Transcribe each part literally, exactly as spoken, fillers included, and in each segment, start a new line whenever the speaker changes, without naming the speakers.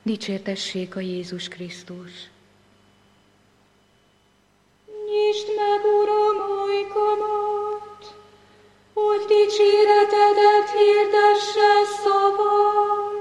Dicsértessék a Jézus Krisztus!
Nyisd meg, Uram, ajkamat, hogy dicséretedet hirdesse szavam.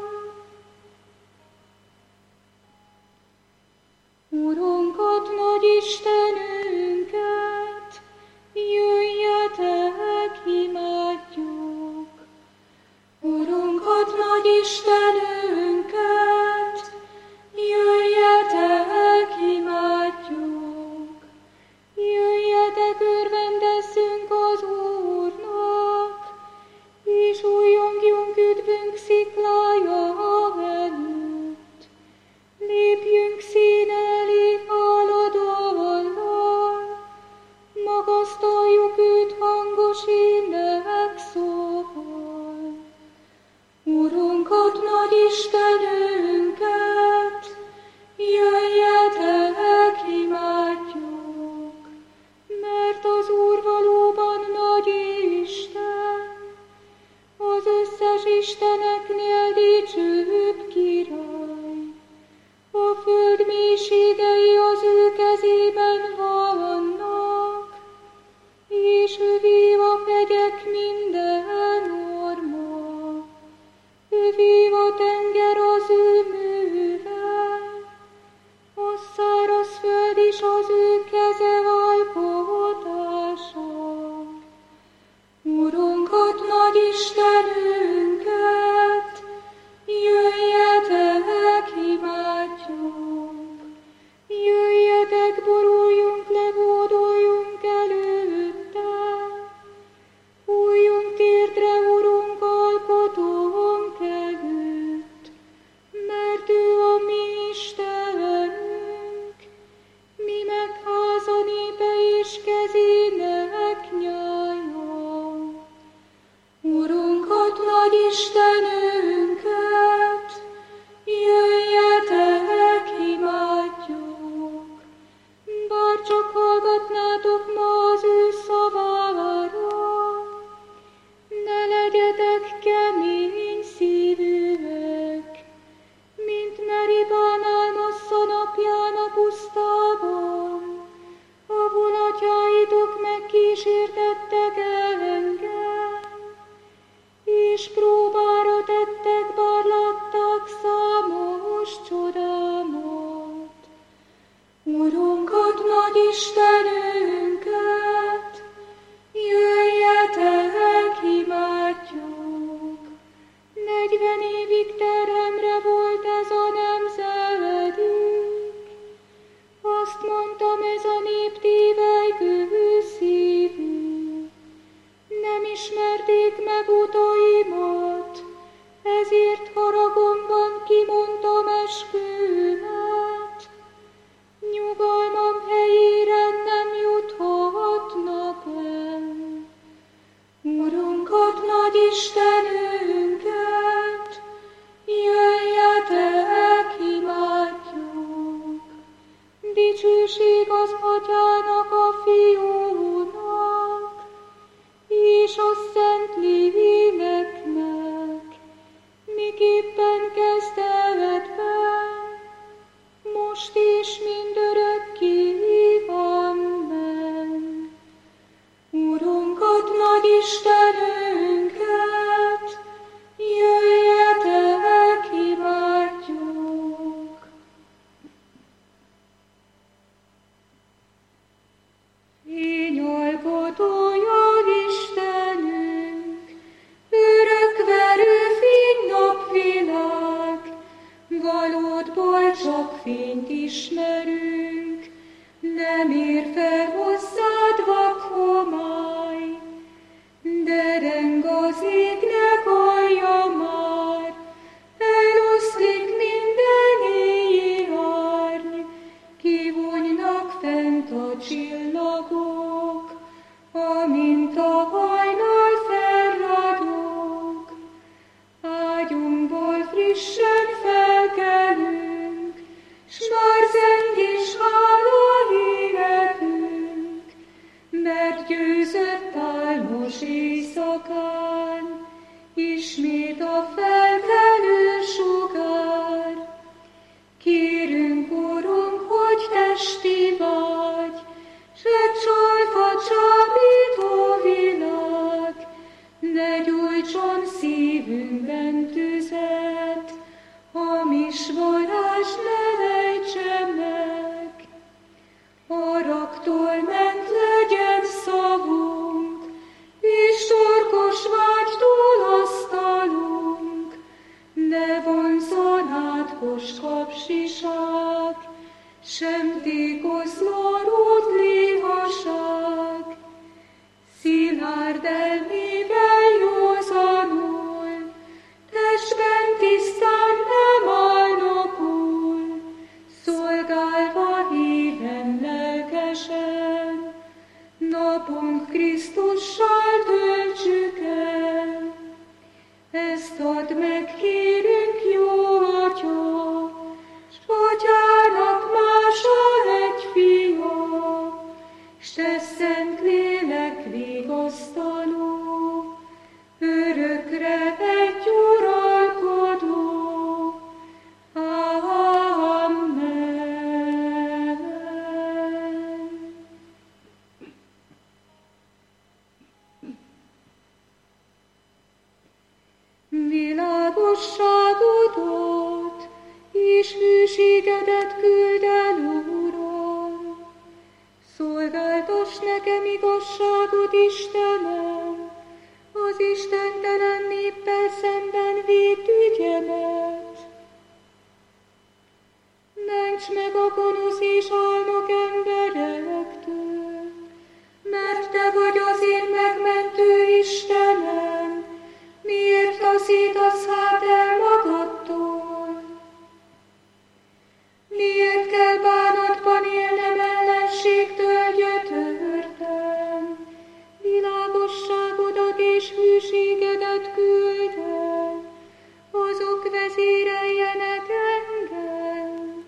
Urunkat, nagy Istenünket, jöjjetek, imádjuk. Urunkat, nagy Istenünket, jöjjetek, imádjuk. Jöjjetek, örvendezzünk az Úrnak, és újjongjunk üdvünk sziklája előtt. Lépjünk színe elé háladóval, magasztaljuk őt hangos énekszóval. Urunkat, nagy Istenünket, jöjjetek, imádjuk, mert az Úr valóban nagy Isten, az összes isteneknél dicsőbb király. A föld mélységei az ő kezében vannak, és övé a hegyek minden orma. Övé a tenger az ő műve, a száraz föld is az ő keze alkotása. Urunkat, nagy Istenünket, jöjjetek, imádjuk. Jöjjetek, boruljunk le, hódoljunk előtte. Fújjunk térdre, Urunk, alkotónk előtt, mert ő a mi Istenünk, mi meg háza népe és kezének nyája. Urunkat, nagy Istenünket, jöjjetek, imádjuk. Bár csak hallgatnátok ma az ő szavára, ne legyetek kemény szívűek, mint Meribán Almassza napján a pusztában, ahol atyáitok megkísértettek engem, és próbára tettek, bár látták számos csodámat. Urunkat, nagy Istenünket, jöjjetek, imádjuk. Negyven évig terhemre volt ez a nemzedék, azt mondtam, ez a nép tévelygő szívű. Nem ismerték meg utaimat, ezért haragomban kimondtam eskümet. Nyugalmam helyére nem juthatnak el. Urunkat, nagy Istenünket, jöjjetek, imádjuk. Dicsőség az Atyának, a Fiúnak, és a Szent Léleknek, miképpen kezdetben, most és mindörökké, amen. Urunkat, nagy Istenünket, jöjjetek, imádjuk. Fényalkotója Istenünk, örökverő fény napvilág, valódból csak fényt ismerünk, nem ér fel hozzád vak homály, dereng az égnek alja már, eloszlik minden éjjé árny, kivonynak fent a csillagok, amint a hajnal felragyog. Ágyunkból frissen felkelünk, s már zeng is hála énekünk, mert győzött álmos éjszakán, ismét a felkelő sugár. ne vonzon át koskapsiság, sem tékoszlorút lihaság. Szilárd elmével józanul, testben tisztán nem álnokul, szolgálva híven lelkesen, napunk Krisztussal töltsük el. Ezt add meg, kérünk, jó Atya, s Atyának mása egy fia, s te szent lélek vigasztaló, örökre egy uralkodó. Amen. Világosságodat és hűségedet küld el, Uram. Szolgáltass nekem igazságot, Istenem, az istentelen néppel szemben védd ügyemet. Ments meg a gonosz és álnok emberektől, mert te vagy az én megmentő Istenem. Miért taszítasz hát el magadtól? Miért kell bánatban élnem ellenségtől gyötörtem? Világosságodat és hűségedet küld el, azok vezéreljenek engem.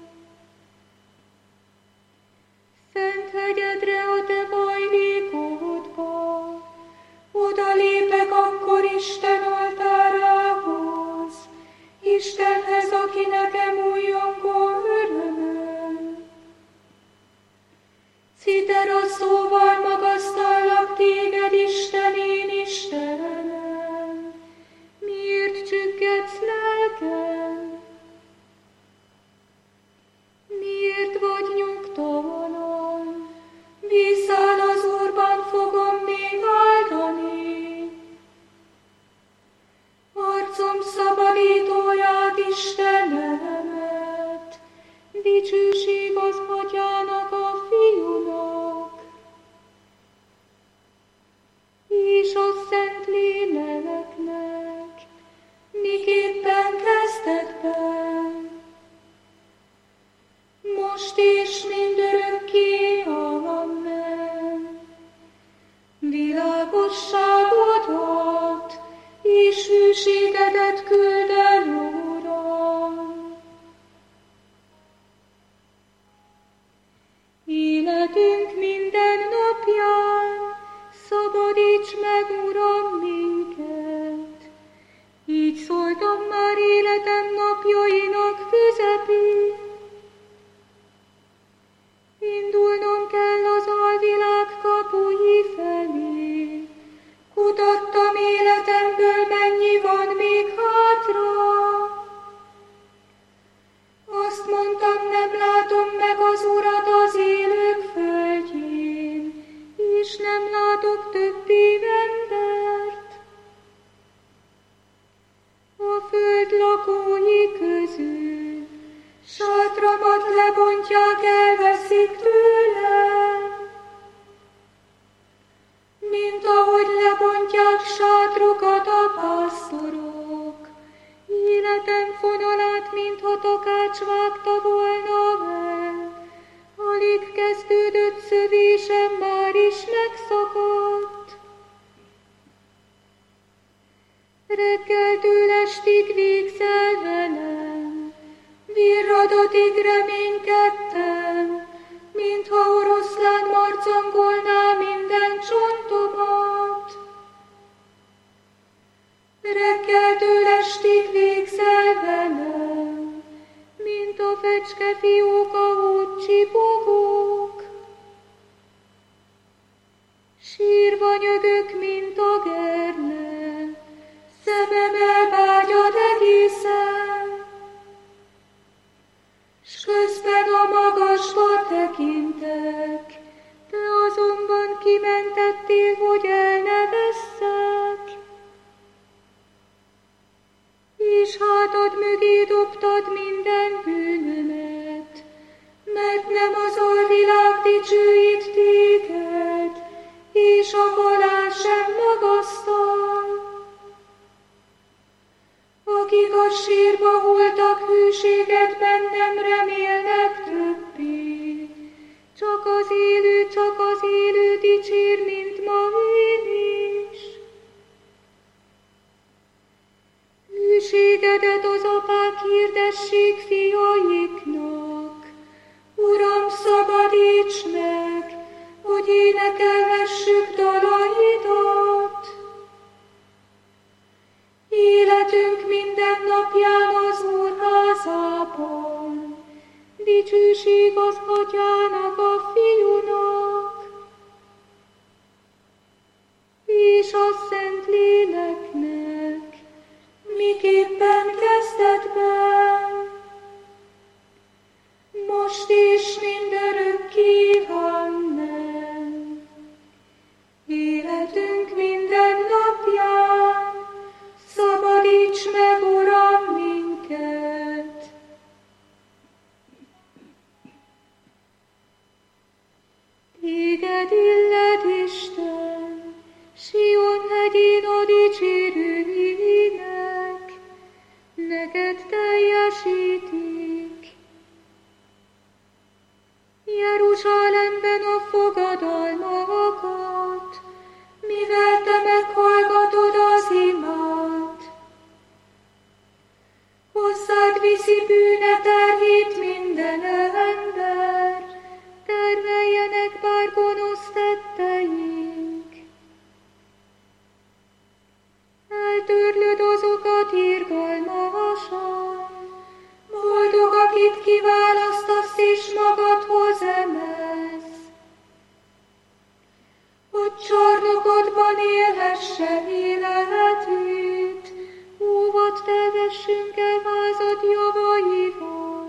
Szent hegyedre a te bajnékodba, oda lépek akkor Isten oltárához, Istenhez, aki nekem újongó örömöm. Citera szóval magasztallak téged, Isten, én Istenem. Miért csüggedsz lelkem? Miért vagy nyugtalan? Bízzál az Úrban, fogom még áldani. Arcom szabadítóját, Istenemet, dicsőség az Atyának, a Fiúnak, és a Szent Léleknek, miképpen kezdetben, most és mindörökké. Amen. Világosságodat és hűségedet küld el, Uram. Életünk minden napján szabadíts meg, Uram, minket. Így szóltam már életem napjainak közepén. Indulnom kell az alvilág kapui felé. Kutattam életemből, mennyi van még hátra. Azt mondtam, nem látom meg az Urat az élők földjén, és nem látok többé embert. A föld lakói közül sátramat lebontják, elveszik tőlem, mint ahogy lebontják sátrukat a pásztorok. Életem fonalát, mintha takács vágta volna el, alig kezdődött szövésem, már is megszakadt. Reggeltől estig végzel velem, virradatig reménykedtem, mintha oroszlán marcangolná minden csontomat. Reggeltől estig végzel velem, mint a fecskefiók a útcsipogók. Sírva nyögök, mint a gerne, szemem elvágyad egészen, s közben a magasba tekintek, te azonban kimentettél, hogy el ne vesszek. És hátad mögé dobtad minden bűnömet, mert nem az alvilág dicsőít téged, és a halál sem magasztal. Akik a sírba hultak, hűségedben nem remélnek többé, csak az élő, csak az élő dicsér, mint ma én is. Hűségedet az apák hirdessék fiaiknak. Uram, szabadíts meg, hogy énekelhessük dalaidat. Életünk minden napján az Úr házában, dicsőség az Atyának, a Fiúnak, és a Szent Léleknek, miképpen kezdetben, most is mindörökké amen. Életünk minden napján szabadíts meg, Uram, minket! Téged illed, Isten, Sion hegyén a dicsérő ének, neked teljesítik. Jeruzsálemben a fogadalmakat, mivel te meghallgatod az imát. Hozzád viszi bűne terhét minden ember, termeljenek bár gonosz tetteink. Eltörlöd azokat irgalmasan, boldog, akit kiválasztasz és magadhoz emelsz, hogy csarnokodban élhesse életét, óvat telvessünk el házad javaival.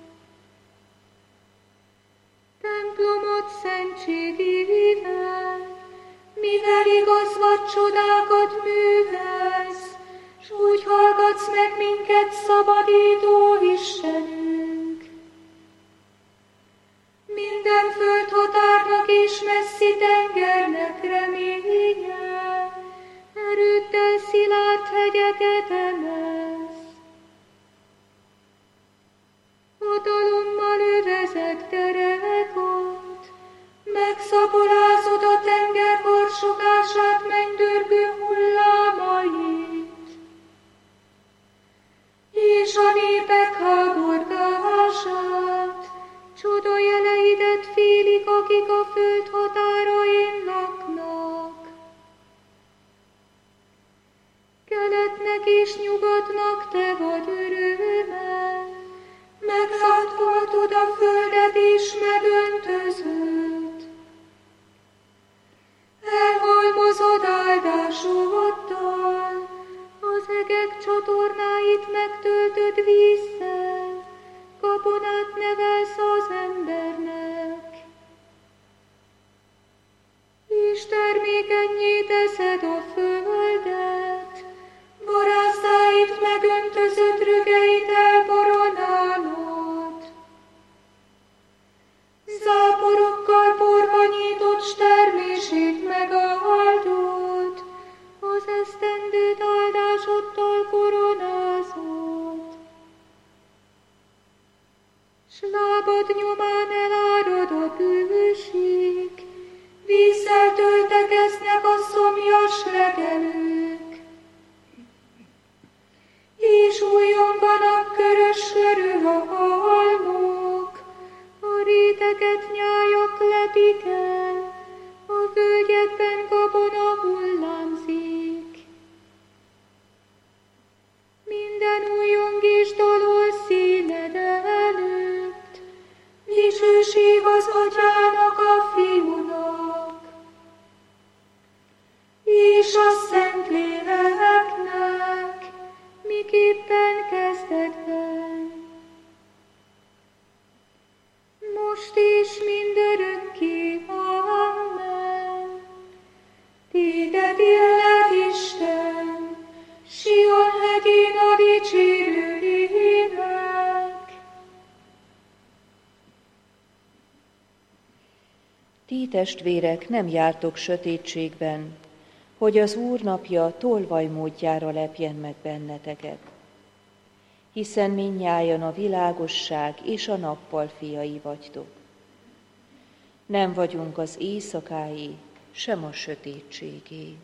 Templomot szentségével, mivel igaz vagy csodákat művelsz, s úgy hallgatsz meg minket, szabadító Istenünk. Minden földhatárnak és messzi tengernek reménye, erőddel szilárd hegyeket emelsz. Hatalommal övezed derekot, megszaporázod a tenger harsogását, mennydörgő hullámait, és a népek háborgását, csoda jeleidet félik, akik a föld határain laknak. Keletnek és nyugatnak te vagy öröme, megzatoltod a földet és megöntözöd. Elhalmozod áldásoddal, az egek csatornáit megtöltöd vízzel, gabonát nevelsz az embernek. És termékennyé teszed a földet, barázdáit megöntözött, rögeit elboronálod. Záporokkal porba nyitott, s termését megáldod, az esztendőt áldásoddal koronázod. S lábad nyomán elárad a bűség, vízzel töltekeznek a szomjas legelők, és újonganak körös körül a halmok, a réteget nyájak lepik el, a völgyekben gabona hullámzik. Minden újongés dalol színed előtt, dicsőség az Atyának, a Fiúnak, és a Szentléleknek, miképpen kezdetben, most és mindörökké amen. Téged illed, Isten, Sion hegyén a dicsérő
Ti testvérek, nem jártok sötétségben, hogy az Úr napja tolvajmódjára lepjen meg benneteket. Hiszen mindnyájan a világosság és a nappal fiai vagytok. Nem vagyunk az éjszakái, sem a sötétségé.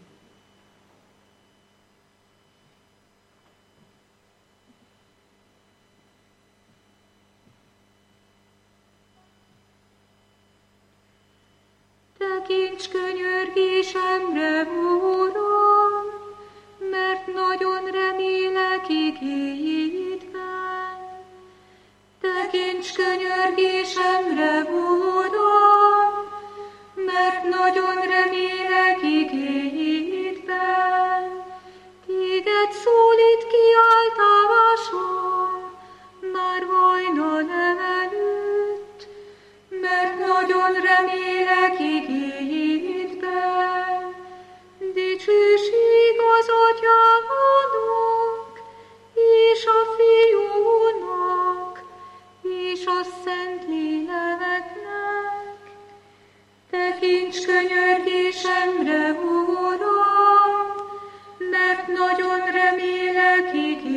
Tekints könyörgésemre, Uram, mert nagyon remélek igéidben. Tekints könyörgésemre, Uram, mert nagyon remélek igéidben. Téged szólít kiáltásom, már hajnal előtt, mert nagyon remélek igéidben. Dicsőség az Atyának, és a Fiúnak, és a Szentléleknek. Tekints könyörgésemre, Uram, mert nagyon remélek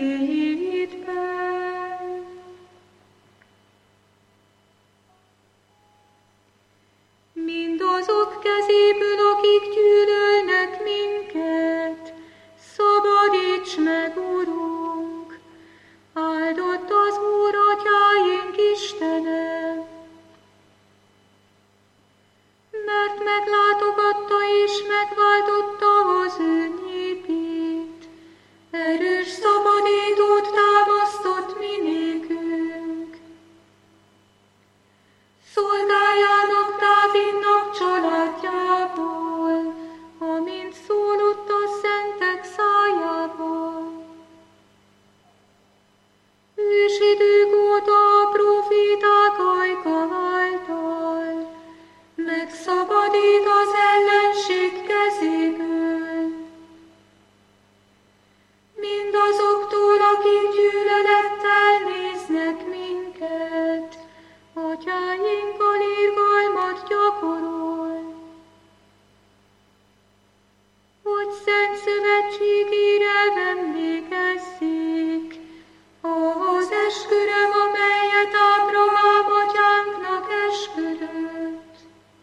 igéidben. Mindazok kezéből, akik gyűlölnek minket, szabadíts meg, Urunk! Áldott az Úr, Atyáink Istene! Mert meglátogatta és megváltotta az ő népét, erős szabadítót támasztott mi nékünk. Szolgájának Dávidnak családjából, amint szólott a szentek szájából. Ősidők óta a proféták ajka által megszabadít az ellenség kezéből. Mindazoktól, akik gyűlölettel néznek minket, atyáinkkal irgalmat gyakorol. Hogy szent szövetségére emlékezzék, ahhoz esküre, amelyet Ábrahám atyánknak esküdött.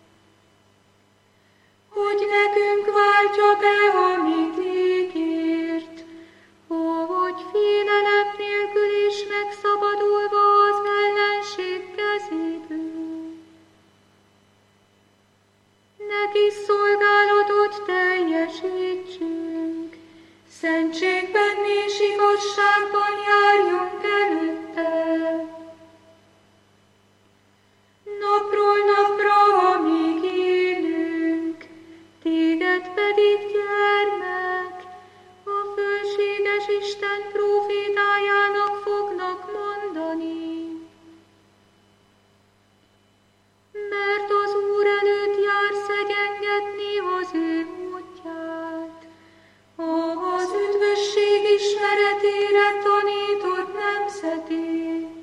Hogy nekünk váltja be, amit ígért, hogy félelem nélkül is megszabadulva az ellenség kezéből. Neki szolgálatot teljesítsünk, szentségben és igazságban járjunk előtte. Napról napra, amíg élünk, téged pedig, gyermek, a fölséges Isten prófétájának fognak mondani. Mert az Úr előtt jár szegyengetni az ő módját, az üdvösség ismeretére tanított nemzetét,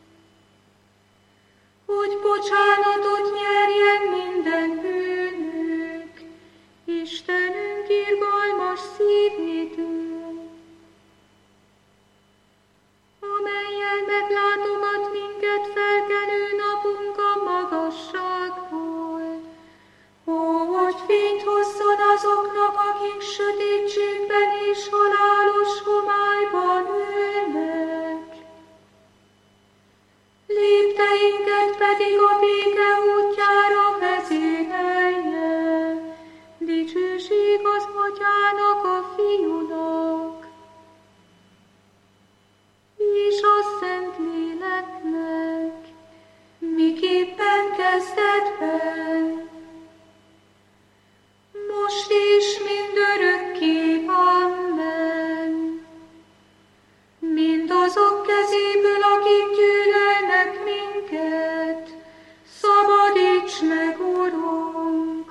hogy bocsánatot nyerjen minden bűnük, Istenünk irgalmas szívétől, amellyel meglátogat minket felkelő napunk a magasságból, hogy fényt hozzon azoknak, akik sötétségben és halálos homályban ülnek. Lépteinket pedig a béke útjára vezérelje, dicsőség az Atyának, a Fiúnak, és a Szentléleknek, miképpen kezdetben, most is mindörökké. Amen. Mindazok kezéből, akik gyűlölnek minket, szabadíts meg, Urunk!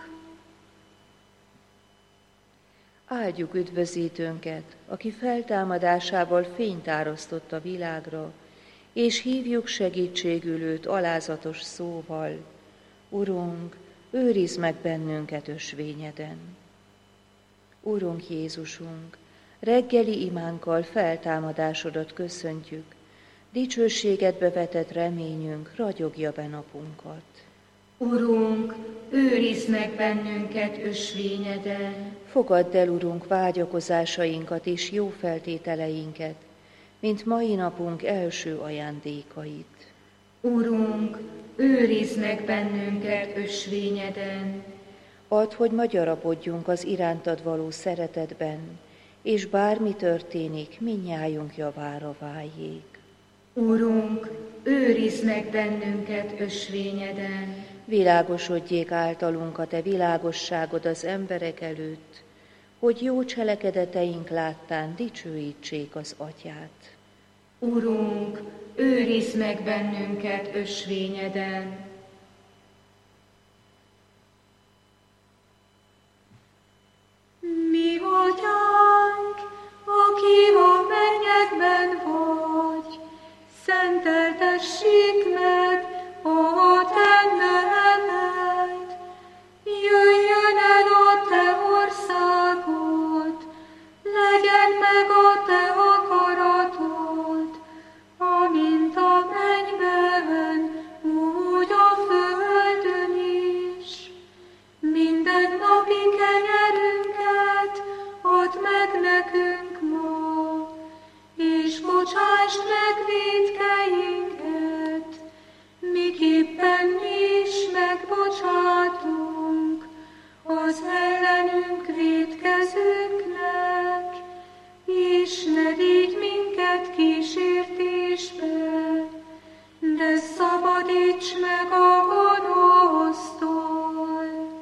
Áldjuk üdvözítőnket, aki feltámadásával fényt árasztott a világra, és hívjuk segítségül őt alázatos szóval. Urunk, őrizd meg bennünket ösvényeden. Urunk Jézusunk, reggeli imánkkal feltámadásodat köszöntjük, dicsőségedbe vetett reményünk ragyogja be napunkat.
Urunk, őrizd meg bennünket ösvényeden.
Fogadd el, Urunk, vágyakozásainkat és jó feltételeinket, mint mai napunk első ajándékait.
Urunk, őrizd meg bennünket ösvényeden.
Add, hogy magyarapodjunk az irántad való szeretetben, és bármi történik, mindnyájunk javára váljék.
Urunk, őrizd meg bennünket ösvényeden.
Világosodjék általunk a te világosságod az emberek előtt, hogy jó cselekedeteink láttán dicsőítsék az Atyát.
Urunk, őrizd meg bennünket ösvényeden.
Mi Atyánk, aki a mennyekben vagy, szenteltessék meg a te neved. Jöjjön el a te országod, legyen meg a te akaratod, amint a mennyben, úgy a földön is. Minden napi kenyerünket add meg nekünk ma, és bocsásd meg vétkeinket, miképpen mi is megbocsátunk az ellenünk vétkezőknek, és ne vigy minket kísértésbe, de szabadíts meg a gonosztól.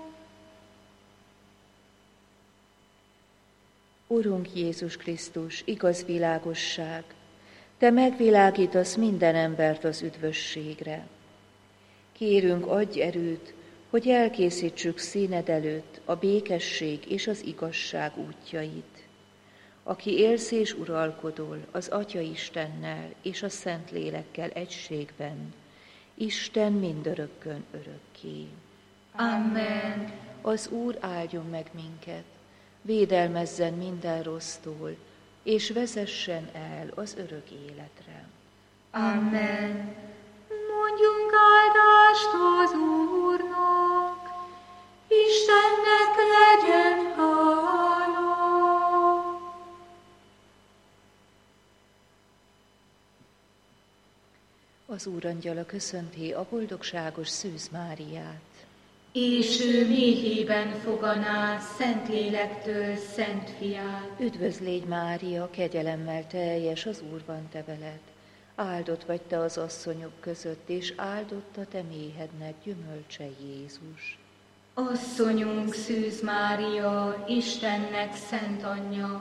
Urunk Jézus Krisztus, igaz világosság, te megvilágítasz minden embert az üdvösségre. Kérünk, adj erőt, hogy elkészítsük színed előtt a békesség és az igazság útjait. Aki élsz és uralkodol az Atya Istennel és a Szentlélekkel egységben, Isten mindörökkön örökké.
Amen.
Az Úr áldjon meg minket, védelmezzen minden rossztól, és vezessen el az örök életre.
Amen.
Mondjunk áldást az Úrnak, Istennek legyen hála.
Az Úr angyala köszönti a boldogságos Szűz Máriát.
És ő méhében foganá Szentlélektől Szent Fiát.
Üdvözl légy, Mária, kegyelemmel teljes, az Úr van te veled. Áldott vagy te az asszonyok között, és áldott a te méhednek gyümölcse Jézus.
Asszonyunk Szűz Mária, Istennek szent anyja,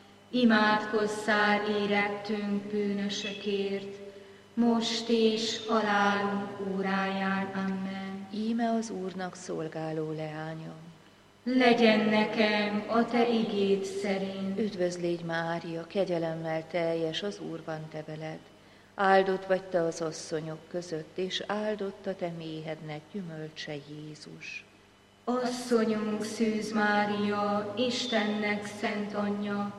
imádkozzál érettünk bűnösökért, most és halálunk óráján. Amen.
Íme az Úrnak szolgáló leányom.
Legyen nekem a te igéd szerint.
Üdvözl légy, Mária, kegyelemmel teljes, az Úr van te veled. Áldott vagy te az asszonyok között, és áldott a te méhednek gyümölcse Jézus.
Asszonyunk Szűz Mária, Istennek szent anyja,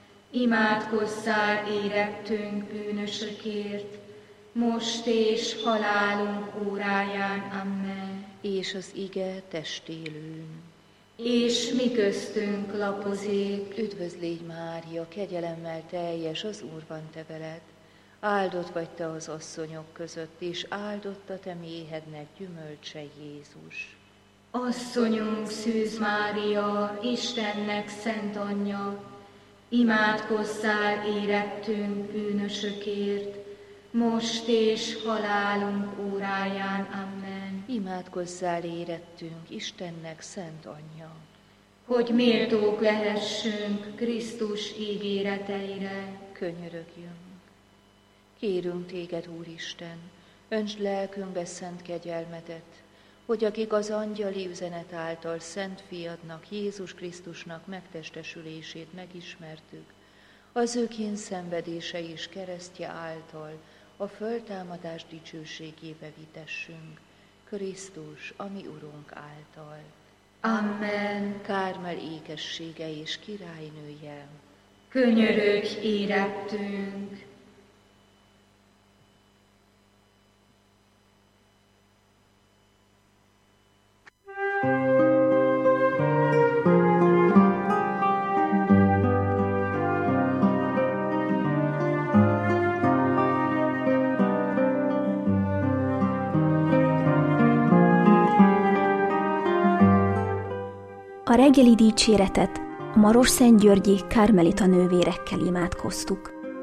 imádkozzál érettünk bűnösökért, most és halálunk óráján. Amen.
És az ige testélőn.
És mi köztünk lapozik.
Üdvözl légy, Mária, kegyelemmel teljes, az Úr van te veled. Áldott vagy te az asszonyok között, és áldott a te méhednek gyümölcse Jézus.
Asszonyunk Szűz Mária, Istennek szent anyja, imádkozzál érettünk bűnösökért, most és halálunk óráján. Amen.
Imádkozzál érettünk Istennek szent anyja,
hogy méltók lehessünk Krisztus ígéreteire.
Könyörögjünk. Kérünk téged, Úristen, öntsd lelkünkbe szent kegyelmedet, hogy akik az angyali üzenet által Szent Fiadnak, Jézus Krisztusnak megtestesülését megismertük, az ő kényszenvedése és keresztje által a föltámadás dicsőségébe vitessünk, Krisztus, ami Urunk által.
Amen.
Kármel ékessége és királynője,
Könyörögj érettünk.
A reggeli dicséretet a Marosszentgyörgyi kármelita nővérekkel imádkoztuk.